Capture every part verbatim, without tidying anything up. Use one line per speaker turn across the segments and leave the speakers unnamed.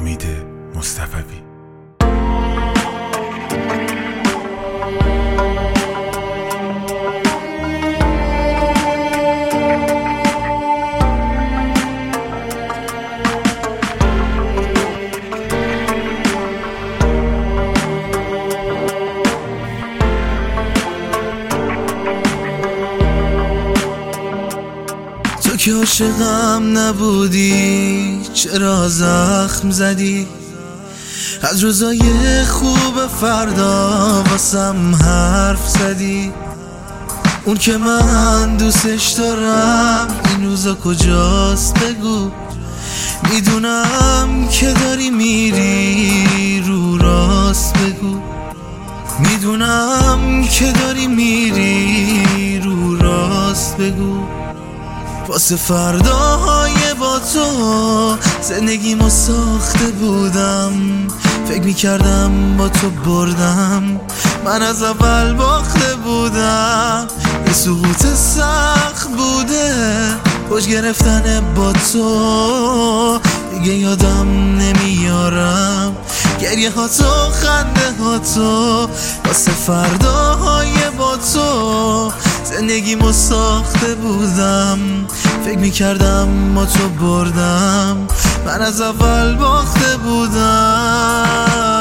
امید مصطفوی.
تو که عاشقم نبودی چرا زخم زدی؟ از روزای خوب فردا واسم حرف زدی. اون که من دوستش دارم این روزا کجاست بگو؟ میدونم که داری میری رو راست بگو. میدونم که داری میری رو راست بگو. واسه فرداهای با تو زندگیمو ساخته بودم. فکر میکردم با تو بردم، من از اول باخته بودم. یه سقوط سخت بوده پشت گرفتن با تو، دیگه یادم نمیارم گریه ها تو خنده ها تو. واسه فرداهای با تو زندگیمو ساخته بودم. فکر میکردم با تو بردم، من از اول باخته بودم.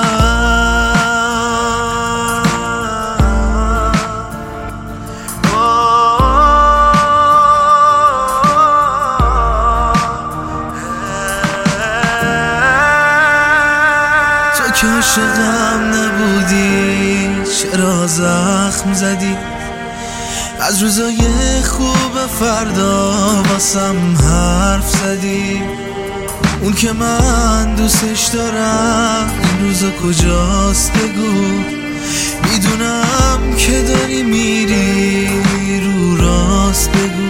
تو که عاشقم نبودی چرا زخم زدی؟ از روزای خوب فردا واسم حرف زدی. اون که من دوستش دارم این روزا کجاست بگو؟ میدونم که داری میری رو راست بگو.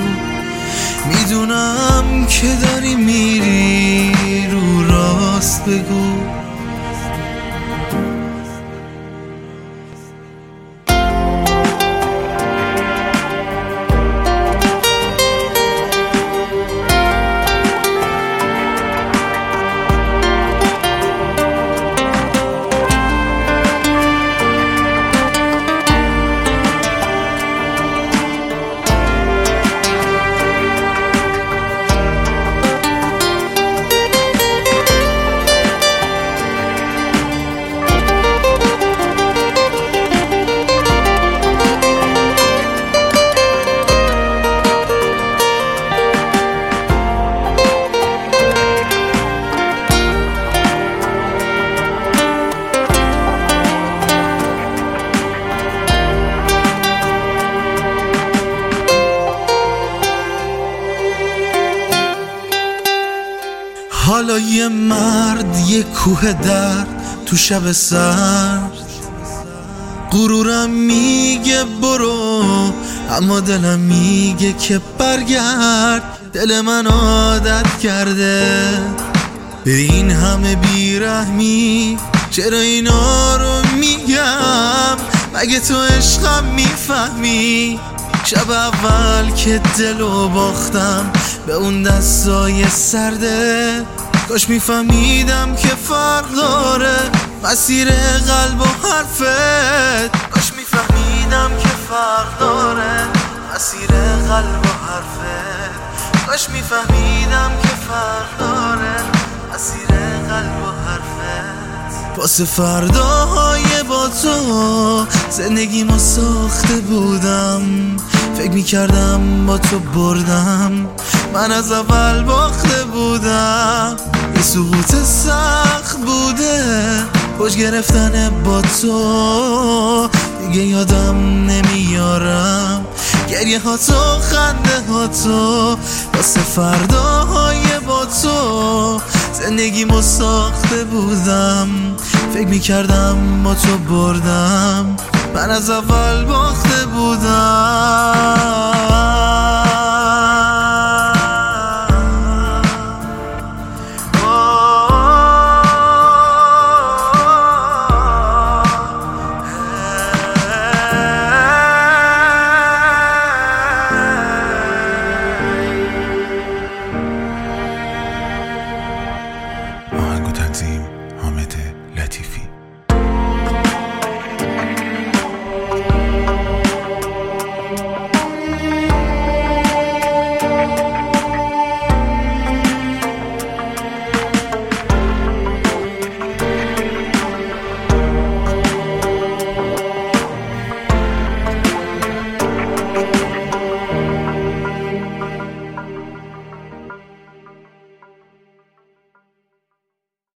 میدونم که داری میری رو راست بگو. حالا یه مرد یه کوه درد تو شب سرد، غرورم میگه برو اما دلم میگه که برگرد. دل من عادت کرده به این همه بیرحمی، چرا اینا رو میگم؟ مگه تو عشقم میفهمی؟ شب اول که دلو باختم به اون دستای سرده، کاش میفهمیدم که فرق داره مسیر قلب و حرفت. کاش میفهمیدم که فرق داره مسیر قلب و حرفت. کاش میفهمیدم که فرق داره مسیر قلب و حرفت. واسه فرداهای با تو زندگیمو ساخته بودم. فکر میکردم با تو بردم، من از اول باخته بودم. یه سقوط سخت بوده پشت گرفتن با تو، دیگه یادم نمیارم گریه ها تو خنده ها تو. واسه فرداهای با تو زندگیمو ساخته بودم. فکر میکردم با تو بردم، من از اول باخته بودم.
آهنگ و تنظیم